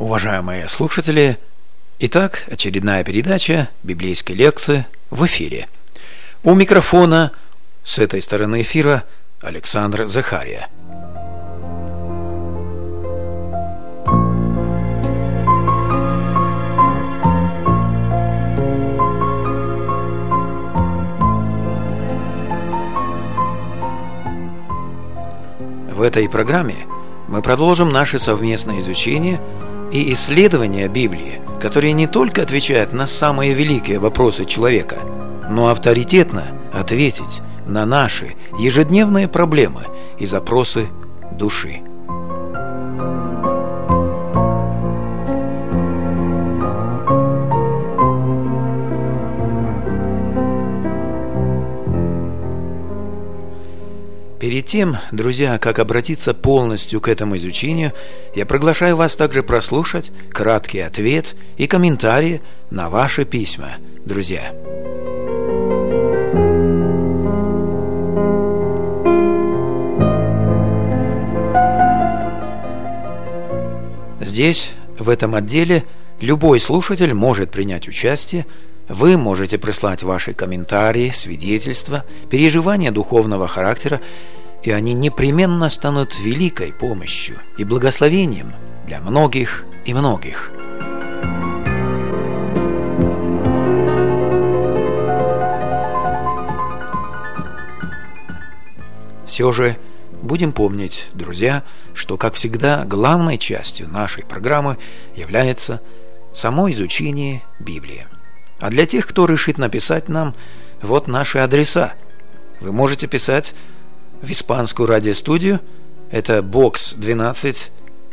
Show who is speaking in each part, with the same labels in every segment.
Speaker 1: Уважаемые слушатели, итак, очередная передача библейской лекции в эфире. У микрофона с этой стороны эфира Александр Захария. В этой программе мы продолжим наше совместное изучение и исследование Библии, которые не только отвечают на самые великие вопросы человека, но авторитетно ответить на наши ежедневные проблемы и запросы души. Перед тем, друзья, как обратиться полностью к этому изучению, я приглашаю вас также прослушать краткий ответ и комментарии на ваши письма, друзья. Здесь, в этом отделе, любой слушатель может принять участие. Вы можете прислать ваши комментарии, свидетельства, переживания духовного характера, и они непременно станут великой помощью и благословением для многих и многих. Все же будем помнить, друзья, что, как всегда, главной частью нашей программы является само изучение Библии. А для тех, кто решит написать нам, вот наши адреса. Вы можете писать в испанскую радиостудию. Это бокс 12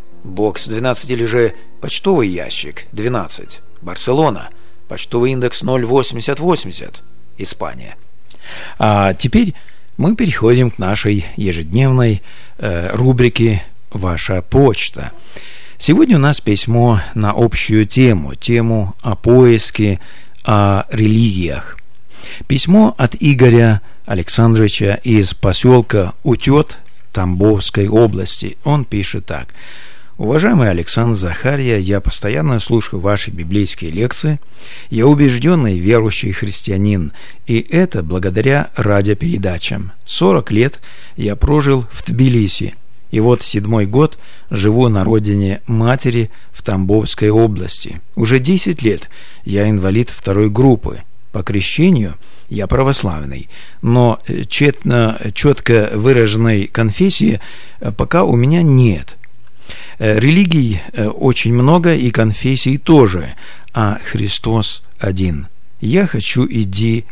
Speaker 1: или же почтовый ящик 12, Барселона, почтовый индекс 08080, Испания. А теперь мы переходим к нашей ежедневной рубрике «Ваша почта». Сегодня у нас письмо на общую тему о поиске, о религиях. Письмо от Игоря Александровича из поселка Утет Тамбовской области. Он пишет так: «Уважаемый Александр Захария, я постоянно слушаю ваши библейские лекции. Я убежденный верующий христианин, и это благодаря радиопередачам. 40 лет я прожил в Тбилиси, и вот 7-й год живу на родине матери в Тамбовской области. Уже 10 лет я инвалид 2-й группы. По крещению я православный, но четко выраженной конфессии пока у меня нет. Религий очень много и конфессий тоже, а Христос один. Я хочу идти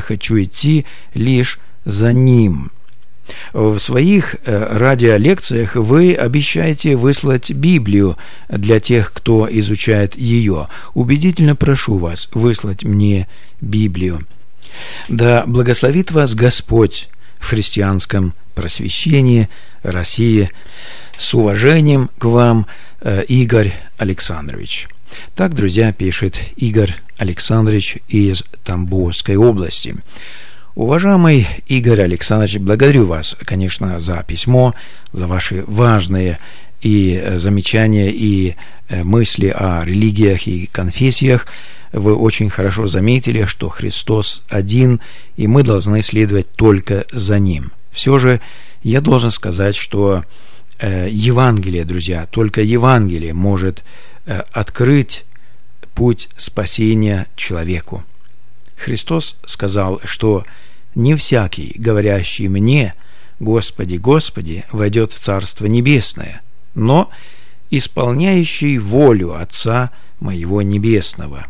Speaker 1: лишь за Ним». В своих радиолекциях вы обещаете выслать Библию для тех, кто изучает ее. Убедительно прошу вас выслать мне Библию. Да благословит вас Господь в христианском просвещении России. С уважением к вам, Игорь Александрович. Так, друзья, пишет Игорь Александрович из Тамбовской области. Уважаемый Игорь Александрович, благодарю вас, конечно, за письмо, за ваши важные и замечания и мысли о религиях и конфессиях. Вы очень хорошо заметили, что Христос один, и мы должны следовать только за Ним. Все же я должен сказать, что Евангелие, друзья, только Евангелие может открыть путь спасения человеку. Христос сказал, что «не всякий, говорящий мне, Господи, Господи, войдет в Царство Небесное, но исполняющий волю Отца Моего Небесного».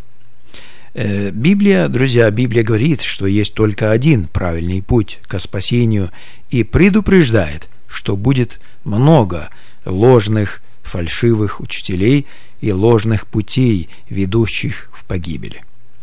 Speaker 1: Библия, друзья, Библия говорит, что есть только один правильный путь ко спасению и предупреждает, что будет много ложных, фальшивых учителей и ложных путей, ведущих в погибель.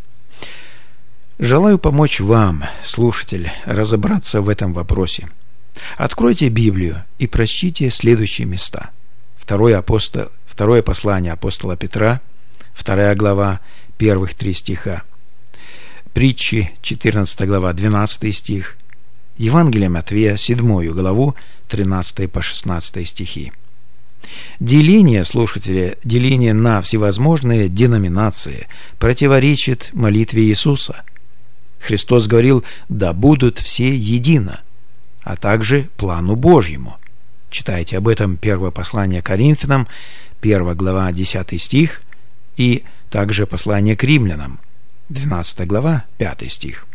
Speaker 1: Желаю помочь вам, слушатель, разобраться в этом вопросе. Откройте Библию и прочтите следующие места. Второе послание апостола Петра, 2 глава, первых 3 стиха. Притчи, 14 глава, 12 стих. Евангелие Матвея, 7 главу, 13 по 16 стихи. Деление, слушатели, деление на всевозможные деноминации противоречит молитве Иисуса. Христос говорил: «Да будут все едино», а также плану Божьему. Читайте об этом первое послание Коринфянам, 1 глава, 10 стих, и также послание к римлянам, 12 глава, 5 стих.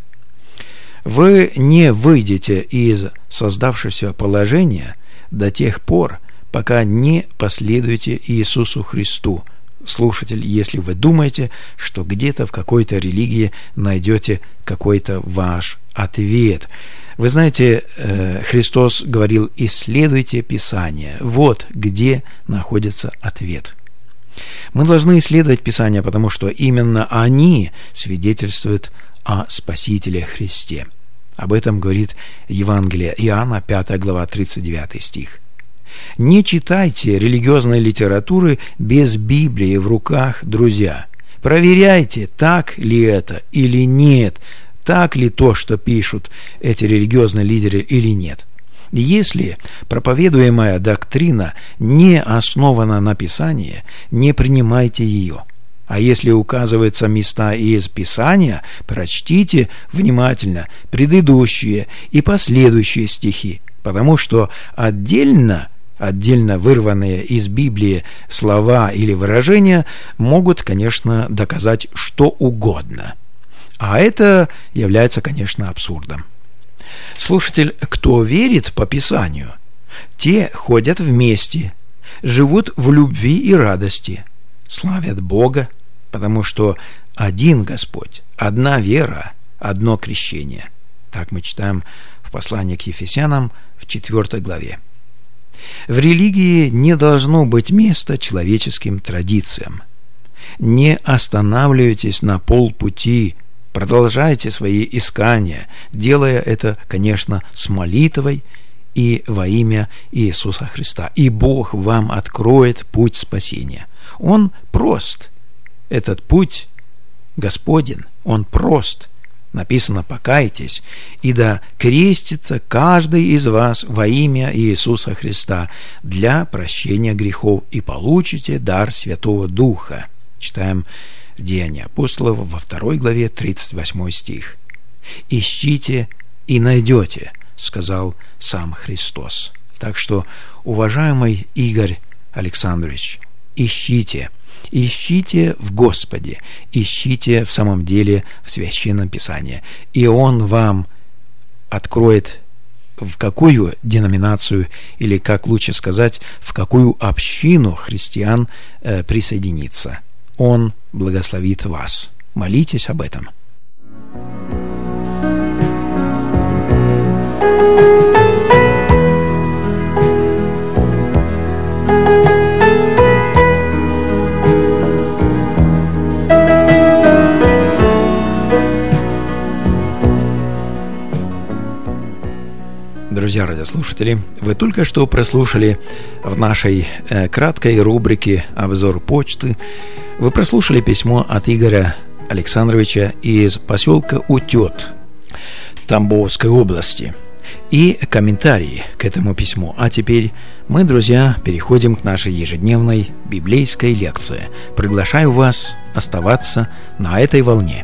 Speaker 1: Вы не выйдете из создавшегося положения до тех пор, пока не последуете Иисусу Христу. Слушатель, если вы думаете, что где-то в какой-то религии найдете какой-то ваш ответ. Вы знаете, Христос говорил: «Исследуйте Писание». Вот где находится ответ. Мы должны исследовать Писание, потому что именно они свидетельствуют о Спасителе Христе. Об этом говорит Евангелие Иоанна, 5 глава, 39 стих. Не читайте религиозной литературы без Библии в руках, друзья. Проверяйте, так ли это или нет, так ли то, что пишут эти религиозные лидеры, или нет. Если проповедуемая доктрина не основана на Писании, не принимайте ее. А если указываются места из Писания, прочтите внимательно предыдущие и последующие стихи, потому что отдельно вырванные из Библии слова или выражения могут, конечно, доказать что угодно. А это является, конечно, абсурдом. Слушатель, кто верит по Писанию, те ходят вместе, живут в любви и радости, славят Бога, потому что один Господь, одна вера, одно крещение. Так мы читаем в послании к Ефесянам в 4 главе. В религии не должно быть места человеческим традициям. Не останавливайтесь на полпути, продолжайте свои искания, делая это, конечно, с молитвой и во имя Иисуса Христа. И Бог вам откроет путь спасения. Он прост. Этот путь Господен, он прост. Написано: «Покайтесь, и да крестится каждый из вас во имя Иисуса Христа для прощения грехов, и получите дар Святого Духа». Читаем Деяния апостолов во 2 главе, 38 стих. «Ищите и найдете», сказал сам Христос. Так что, уважаемый Игорь Александрович, ищите в Господе, ищите в самом деле в Священном Писании, и Он вам откроет, в какую деноминацию, или, как лучше сказать, в какую общину христиан присоединиться. Он благословит вас. Молитесь об этом. Друзья радиослушатели, вы только что прослушали в нашей краткой рубрике «Обзор почты», вы прослушали письмо от Игоря Александровича из поселка Утет Тамбовской области и комментарии к этому письму. А теперь мы, друзья, переходим к нашей ежедневной библейской лекции. Приглашаю вас оставаться на этой волне.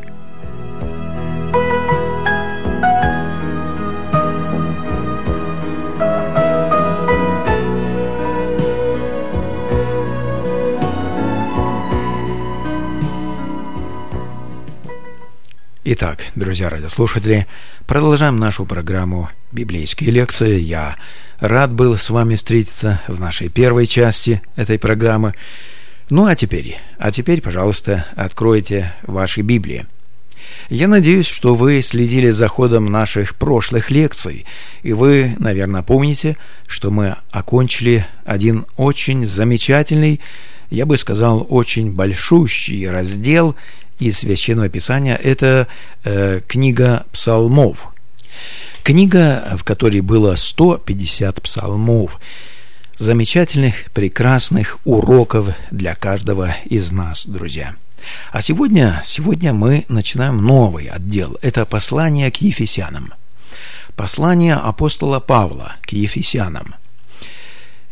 Speaker 1: Итак, друзья радиослушатели, продолжаем нашу программу «Библейские лекции». Я рад был с вами встретиться в нашей первой части этой программы. Ну а теперь, пожалуйста, откройте ваши Библии. Я надеюсь, что вы следили за ходом наших прошлых лекций, и вы, наверное, помните, что мы окончили один очень замечательный, я бы сказал, очень большущий раздел из Священного Писания. Это книга Псалмов. Книга, в которой было 150 псалмов, замечательных, прекрасных уроков для каждого из нас, друзья. А сегодня мы начинаем новый отдел. Это послание к Ефесянам. Послание апостола Павла к Ефесянам.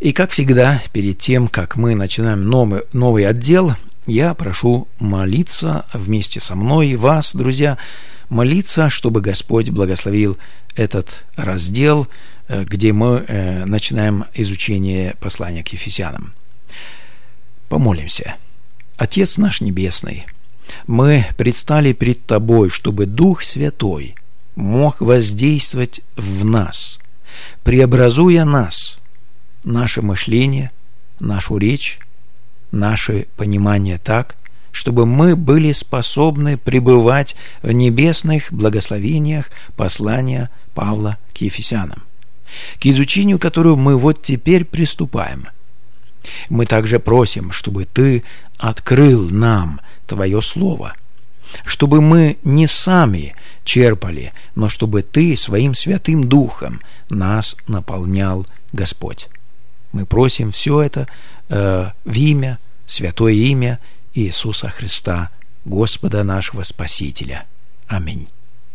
Speaker 1: И, как всегда, перед тем, как мы начинаем новый отдел, я прошу молиться вместе со мной, вас, друзья, молиться, чтобы Господь благословил этот раздел, где мы начинаем изучение послания к Ефесянам. Помолимся. Отец наш Небесный, мы предстали перед Тобой, чтобы Дух Святой мог воздействовать в нас, преобразуя нас, наше мышление, нашу речь, наше понимание так, чтобы мы были способны пребывать в небесных благословениях послания Павла к Ефесянам, к изучению которого мы вот теперь приступаем. Мы также просим, чтобы Ты открыл нам Твое Слово, чтобы мы не сами черпали, но чтобы Ты своим Святым Духом нас наполнял, Господь. Мы просим все это в имя, святое имя Иисуса Христа, Господа нашего Спасителя. Аминь.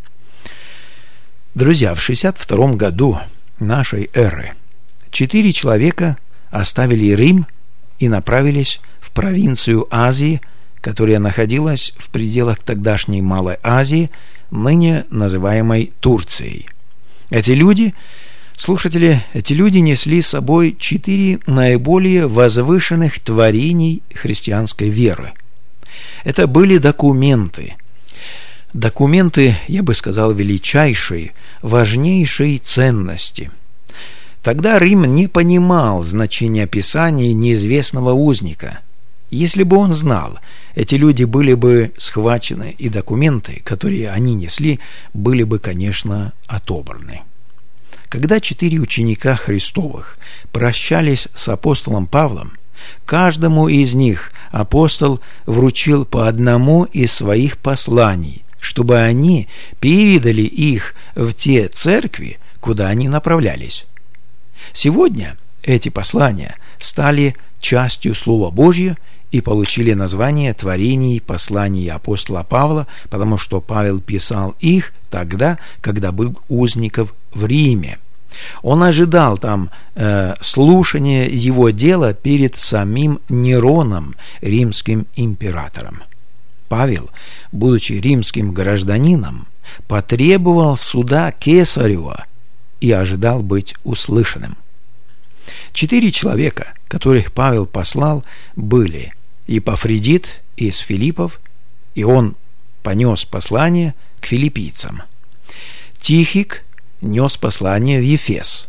Speaker 1: Друзья, в 62 году нашей эры 4 человека оставили Рим и направились в провинцию Азии, которая находилась в пределах тогдашней Малой Азии, ныне называемой Турцией. Эти люди несли с собой 4 наиболее возвышенных творений христианской веры. Это были документы, я бы сказал, величайшей, важнейшей ценности. Тогда Рим не понимал значения Писаний неизвестного узника. Если бы он знал, эти люди были бы схвачены, и документы, которые они несли, были бы, конечно, отобраны. Когда 4 ученика Христовых прощались с апостолом Павлом, каждому из них апостол вручил по одному из своих посланий, чтобы они передали их в те церкви, куда они направлялись. Сегодня эти послания стали частью Слова Божьего и получили название творений посланий апостола Павла, потому что Павел писал их тогда, когда был узником в Риме. Он ожидал там слушания его дела перед самим Нероном, римским императором. Павел, будучи римским гражданином, потребовал суда Кесарева и ожидал быть услышанным. 4 человека, которых Павел послал, были Епафродит из Филиппов, и он понес послание к филиппийцам. Тихик нес послание в Ефес,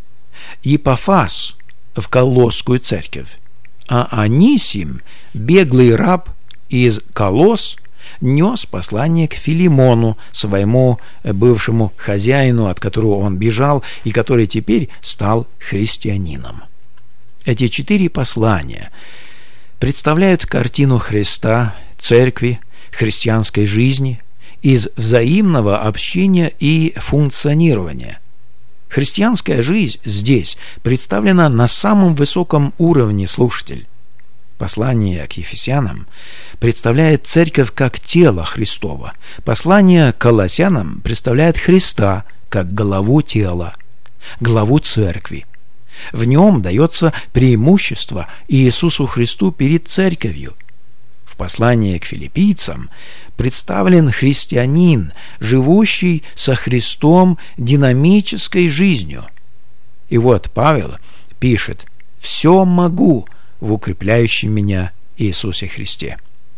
Speaker 1: Епафас в Колосскую церковь, а Анисим, беглый раб из Колос, нес послание к Филимону, своему бывшему хозяину, от которого он бежал и который теперь стал христианином. Эти 4 послания представляют картину Христа, церкви, христианской жизни из взаимного общения и функционирования. Христианская жизнь здесь представлена на самом высоком уровне, слушатель. Послание к Ефесянам представляет церковь как тело Христово. Послание к Колоссянам представляет Христа как главу тела, главу церкви. В нем дается преимущество Иисусу Христу перед церковью. В послании к филиппийцам представлен христианин, живущий со Христом динамической жизнью. И вот Павел пишет: «Все могу в укрепляющем меня Иисусе Христе».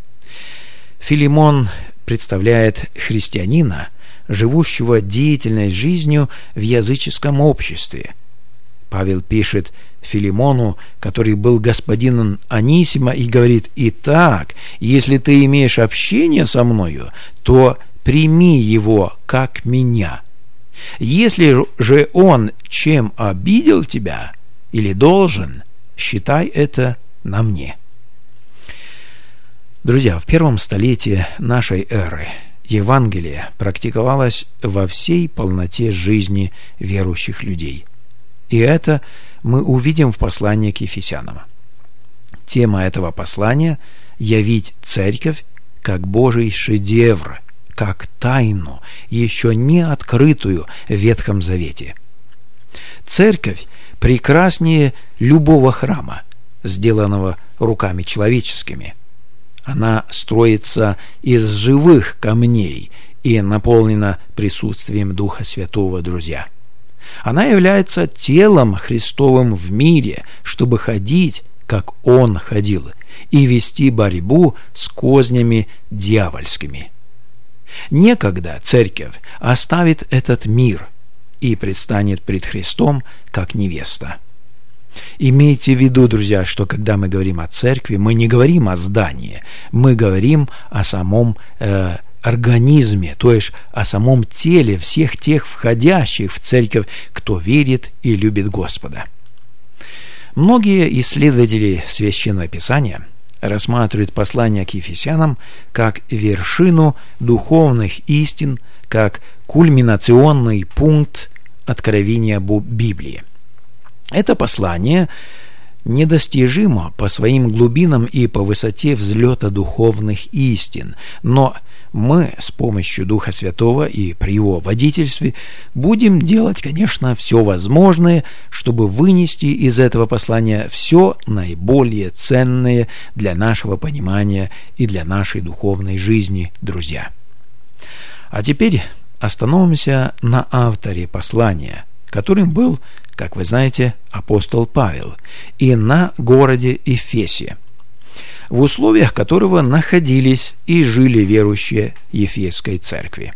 Speaker 1: Филимон представляет христианина, живущего деятельной жизнью в языческом обществе. Павел пишет Филимону, который был господином Анисима, и говорит: «Итак, если ты имеешь общение со мною, то прими его как меня. Если же он чем обидел тебя или должен, считай это на мне». Друзья, в 1 столетии нашей эры Евангелие практиковалось во всей полноте жизни верующих людей. И это мы увидим в послании к Ефесянам. Тема этого послания – явить церковь как Божий шедевр, как тайну, еще не открытую в Ветхом Завете. Церковь прекраснее любого храма, сделанного руками человеческими. Она строится из живых камней и наполнена присутствием Духа Святого, друзья. Она является телом Христовым в мире, чтобы ходить, как Он ходил, и вести борьбу с кознями дьявольскими. Некогда церковь оставит этот мир и предстанет пред Христом, как невеста. Имейте в виду, друзья, что когда мы говорим о церкви, мы не говорим о здании, мы говорим о самом организме, то есть о самом теле всех тех входящих в церковь, кто верит и любит Господа. Многие исследователи Священного Писания рассматривают послание к Ефесянам как вершину духовных истин, как кульминационный пункт откровения Библии. Это послание недостижимо по своим глубинам и по высоте взлета духовных истин, но мы с помощью Духа Святого и при Его водительстве будем делать, конечно, все возможное, чтобы вынести из этого послания все наиболее ценное для нашего понимания и для нашей духовной жизни, друзья. А теперь остановимся на авторе послания, которым был, как вы знаете, апостол Павел, и на городе Эфесе, в условиях которого находились и жили верующие Ефесской церкви.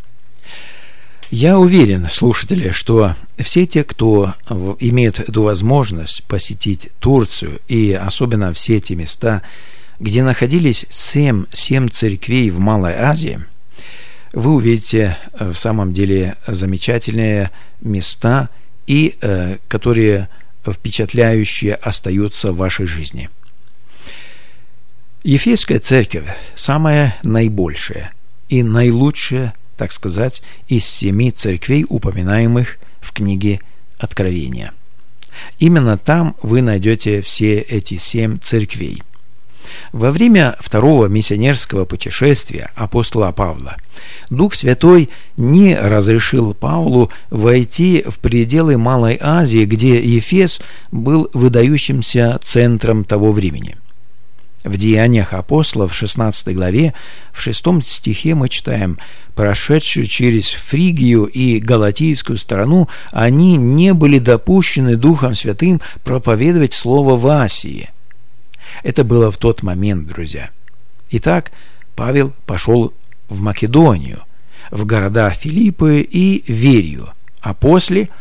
Speaker 1: Я уверен, слушатели, что все те, кто имеет эту возможность посетить Турцию, и особенно все те места, где находились 7 церквей в Малой Азии, вы увидите в самом деле замечательные места, и которые впечатляющие остаются в вашей жизни. Ефесская церковь самая наибольшая и наилучшая, так сказать, из 7 церквей, упоминаемых в книге Откровения. Именно там вы найдете все эти 7 церквей. Во время второго миссионерского путешествия апостола Павла Дух Святой не разрешил Павлу войти в пределы Малой Азии, где Ефес был выдающимся центром того времени. В Деяниях апостолов, в 16 главе, в 6 стихе мы читаем: «Прошедшие через Фригию и Галатийскую страну, они не были допущены Духом Святым проповедовать Слово в Асии». Это было в тот момент, друзья. Итак, Павел пошел в Македонию, в города Филиппы и Верию, а после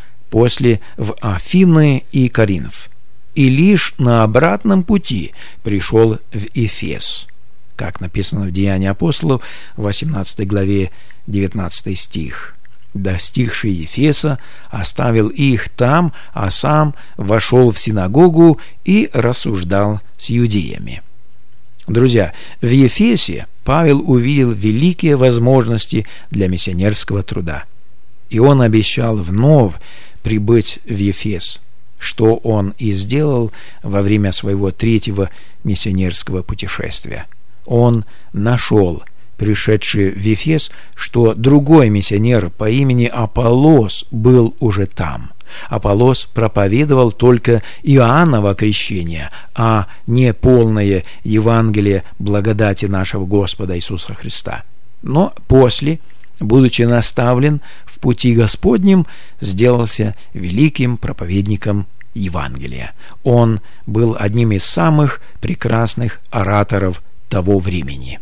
Speaker 1: в Афины и Коринф. И лишь на обратном пути пришел в Эфес, как написано в Деяниях апостолов, 18 главе, 19 стих. «Достигший Ефеса, оставил их там, а сам вошел в синагогу и рассуждал с иудеями». Друзья, в Ефесе Павел увидел великие возможности для миссионерского труда, и он обещал вновь прибыть в Ефес, что он и сделал во время своего 3-го миссионерского путешествия. Он нашел, пришедший в Ефес, что другой миссионер по имени Аполлос был уже там. Аполлос проповедовал только Иоанново крещение, а не полное Евангелие благодати нашего Господа Иисуса Христа. Но после, будучи наставлен в пути Господнем, сделался великим проповедником Евангелия. Он был одним из самых прекрасных ораторов того времени.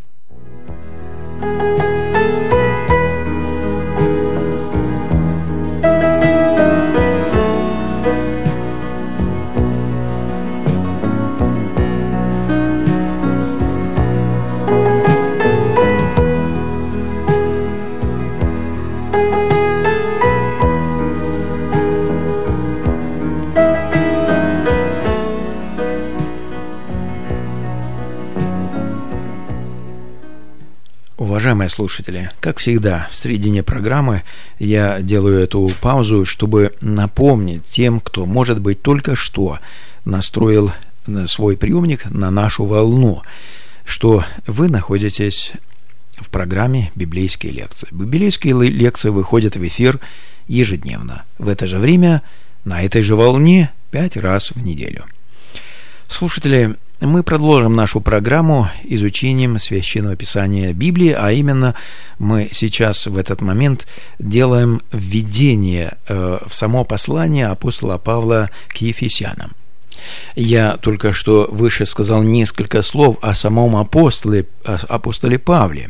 Speaker 1: Уважаемые слушатели, как всегда, в середине программы я делаю эту паузу, чтобы напомнить тем, кто, может быть, только что настроил свой приемник на нашу волну, что вы находитесь в программе «Библейские лекции». Библейские лекции выходят в эфир ежедневно. В это же время, на этой же волне, 5 раз в неделю. Слушатели, мы продолжим нашу программу изучением Священного Писания Библии, а именно мы сейчас в этот момент делаем введение в само послание апостола Павла к Ефесянам. Я только что выше сказал несколько слов о самом апостоле Павле.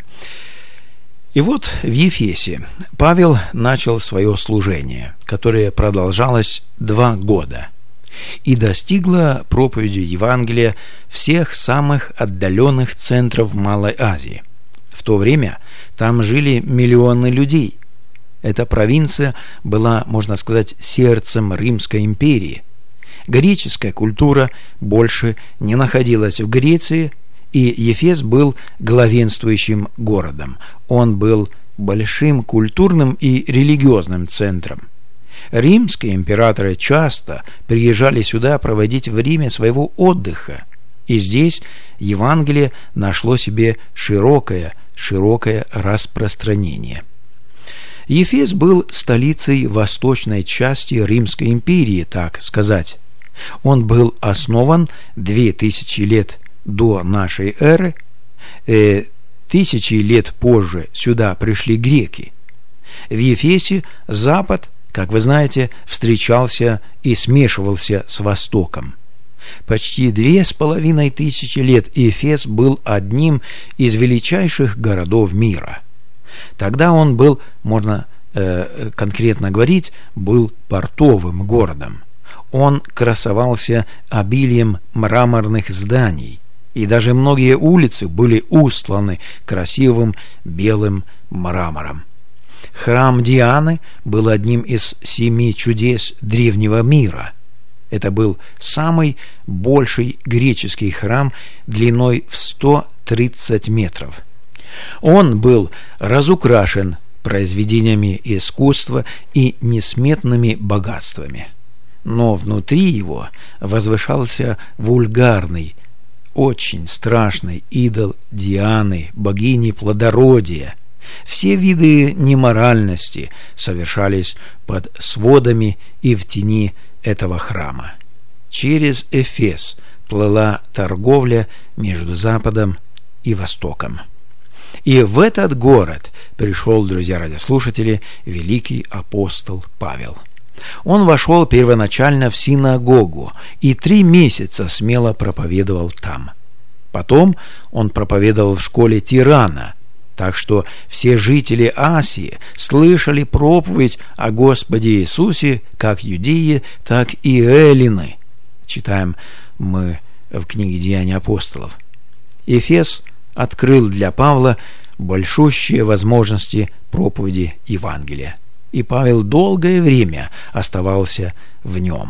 Speaker 1: И вот в Ефесе Павел начал свое служение, которое продолжалось 2 года. И достигла проповедью Евангелия всех самых отдаленных центров Малой Азии. В то время там жили миллионы людей. Эта провинция была, можно сказать, сердцем Римской империи. Греческая культура больше не находилась в Греции, и Ефес был главенствующим городом. Он был большим культурным и религиозным центром. Римские императоры часто приезжали сюда проводить время своего отдыха, и здесь Евангелие нашло себе широкое распространение. Ефес был столицей восточной части Римской империи, так сказать. Он был основан 2000 лет до нашей эры. 1000 лет позже сюда пришли греки. В Ефесе Запад, как вы знаете, встречался и смешивался с Востоком. Почти 2500 лет Эфес был одним из величайших городов мира. Тогда он был, можно конкретно говорить, был портовым городом. Он красовался обилием мраморных зданий, и даже многие улицы были устланы красивым белым мрамором. Храм Дианы был одним из 7 чудес древнего мира. Это был самый большой греческий храм длиной в 130 метров. Он был разукрашен произведениями искусства и несметными богатствами. Но внутри его возвышался вульгарный, очень страшный идол Дианы, богини плодородия. Все виды неморальности совершались под сводами и в тени этого храма. Через Эфес плыла торговля между Западом и Востоком. И в этот город пришел, друзья радиослушатели, великий апостол Павел. Он вошел первоначально в синагогу и 3 месяца смело проповедовал там. Потом он проповедовал в школе Тирана, так что все жители Асии слышали проповедь о Господе Иисусе, как юдеи, так и эллины. Читаем мы в книге «Деяния апостолов». Эфес открыл для Павла большущие возможности проповеди Евангелия, и Павел долгое время оставался в нем.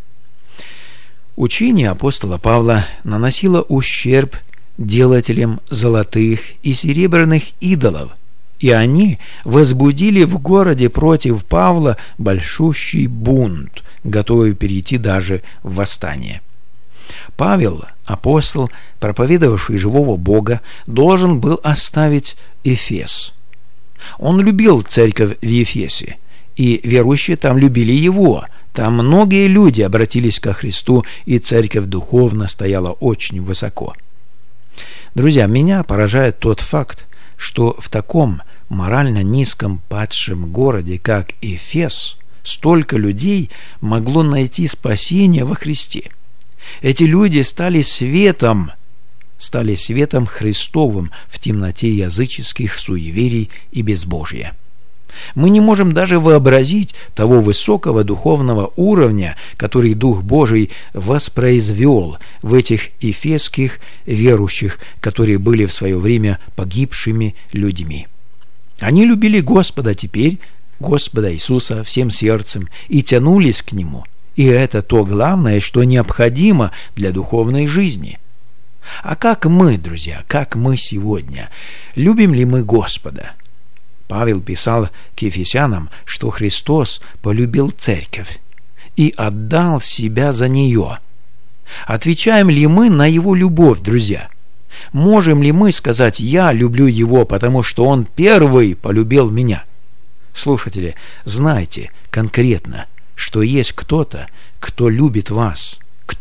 Speaker 1: Учение апостола Павла наносило ущерб делателям золотых и серебряных идолов, и они возбудили в городе против Павла большущий бунт, готовый перейти даже в восстание. Павел, апостол, проповедовавший живого Бога, должен был оставить Эфес. Он любил церковь в Ефесе, и верующие там любили его. Там многие люди обратились ко Христу, и церковь духовно стояла очень высоко. Друзья, меня поражает тот факт, что в таком морально низком падшем городе, как Эфес, столько людей могло найти спасение во Христе. Эти люди стали светом Христовым в темноте языческих суеверий и безбожия. Мы не можем даже вообразить того высокого духовного уровня, который Дух Божий воспроизвел в этих эфесских верующих, которые были в свое время погибшими людьми. Они любили Господа теперь, Господа Иисуса, всем сердцем и тянулись к Нему. И это то главное, что необходимо для духовной жизни. А как мы, друзья, как мы сегодня? Любим ли мы Господа? Павел писал к Ефесянам, что Христос полюбил церковь и отдал себя за нее. Отвечаем ли мы на Его любовь, друзья? Можем ли мы сказать: «Я люблю Его, потому что Он первый полюбил меня»? Слушатели, знайте конкретно, что есть кто-то, кто любит вас,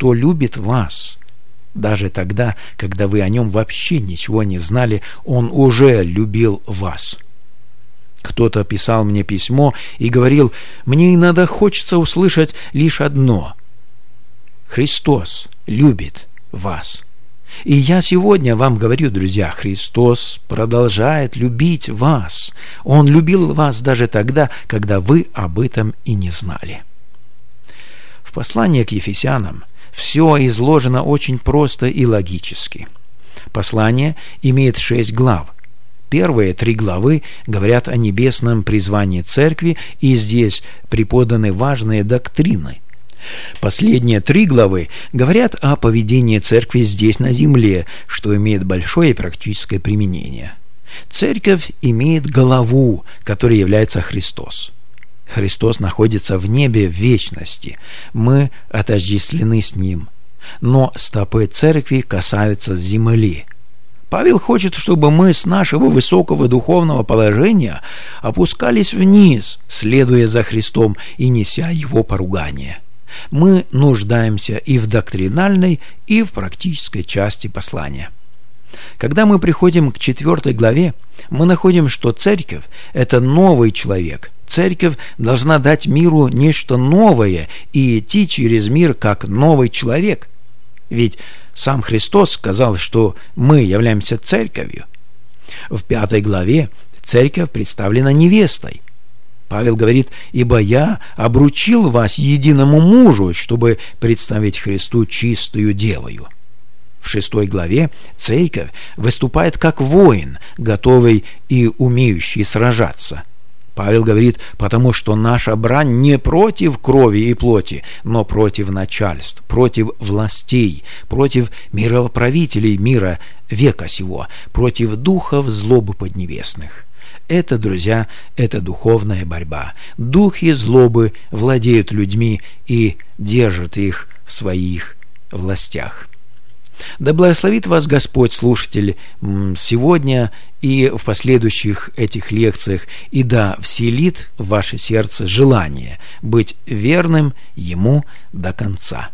Speaker 1: даже тогда, когда вы о нем вообще ничего не знали, он уже любил вас. Кто-то писал мне письмо и говорил: мне иногда хочется услышать лишь одно: Христос любит вас. И я сегодня вам говорю, друзья, Христос продолжает любить вас. Он любил вас даже тогда, когда вы об этом и не знали. В послании к Ефесянам все изложено очень просто и логически. Послание имеет 6 глав. Первые 3 главы говорят о небесном призвании церкви, и здесь преподаны важные доктрины. Последние 3 главы говорят о поведении церкви здесь на земле, что имеет большое практическое применение. Церковь имеет голову, которой является Христос. Христос находится в небе в вечности. Мы отождествлены с Ним. Но стопы церкви касаются земли. Павел хочет, чтобы мы с нашего высокого духовного положения опускались вниз, следуя за Христом и неся Его поругание. Мы нуждаемся и в доктринальной, и в практической части послания. Когда мы приходим к 4 главе, мы находим, что церковь – это новый человек. Церковь должна дать миру нечто новое и идти через мир как новый человек. Ведь сам Христос сказал, что мы являемся церковью. В 5 главе церковь представлена невестой. Павел говорит: «Ибо я обручил вас единому мужу, чтобы представить Христу чистую девою». В 6 главе церковь выступает как воин, готовый и умеющий сражаться. Павел говорит: «Потому что наша брань не против крови и плоти, но против начальств, против властей, против мировправителей мира века сего, против духов злобы поднебесных». Это, друзья, это духовная борьба. Духи злобы владеют людьми и держат их в своих властях. Да благословит вас Господь, слушатель, сегодня и в последующих этих лекциях, и да вселит в ваше сердце желание быть верным Ему до конца.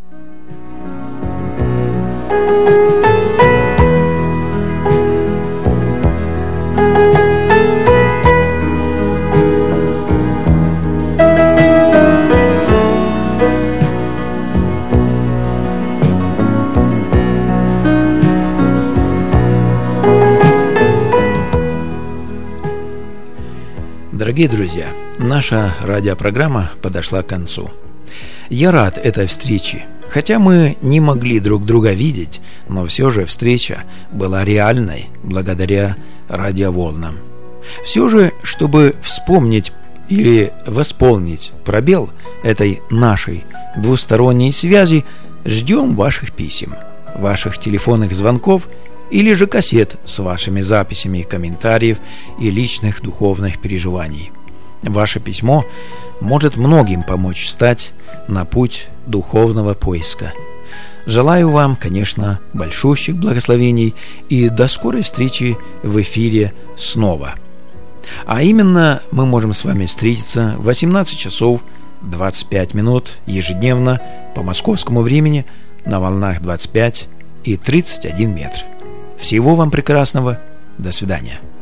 Speaker 1: Дорогие друзья, наша радиопрограмма подошла к концу. Я рад этой встрече. Хотя мы не могли друг друга видеть, но все же встреча была реальной благодаря радиоволнам. Все же, чтобы вспомнить или восполнить пробел этой нашей двусторонней связи, ждем ваших писем, ваших телефонных звонков или же кассет с вашими записями, комментариев и личных духовных переживаний. Ваше письмо может многим помочь встать на путь духовного поиска. Желаю вам, конечно, большущих благословений и до скорой встречи в эфире снова. А именно, мы можем с вами встретиться в 18 часов 25 минут ежедневно по московскому времени на волнах 25 и 31 метр. Всего вам прекрасного. До свидания.